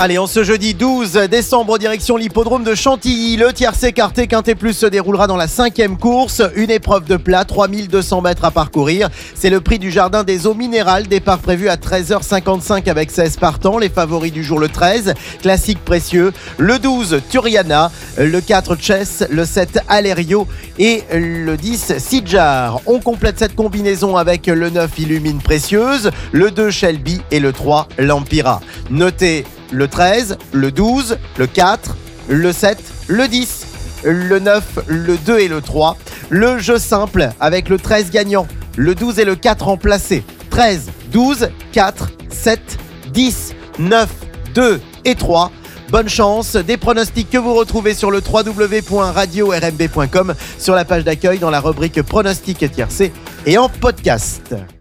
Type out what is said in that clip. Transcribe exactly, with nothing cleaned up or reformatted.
Allez, en ce jeudi douze décembre, direction l'hippodrome de Chantilly. Le tiercé quarté Quintet Plus se déroulera dans la cinquième course. Une épreuve de plat, trois mille deux cents mètres à parcourir. C'est le prix du Jardin des Eaux Minérales. Départ prévu à treize heures cinquante-cinq avec seize partants. Les favoris du jour, le treize, Classique Précieux. Le douze, Turiana. Le quatre, Chess. Le sept, Alerio. Et le dix, Sidjar. On complète cette combinaison avec le neuf, Illumine Précieuse. Le deux, Shelby. Et le trois, Lampira. Notez le treize, le douze, le quatre, le sept, le dix, le neuf, le deux et le trois. Le jeu simple avec le treize gagnant, le douze et le quatre remplacés. treize, douze, quatre, sept, dix, neuf, deux et trois. Bonne chance, des pronostics que vous retrouvez sur le w w w point radio r m b point com, sur la page d'accueil dans la rubrique pronostics tiercé et en podcast.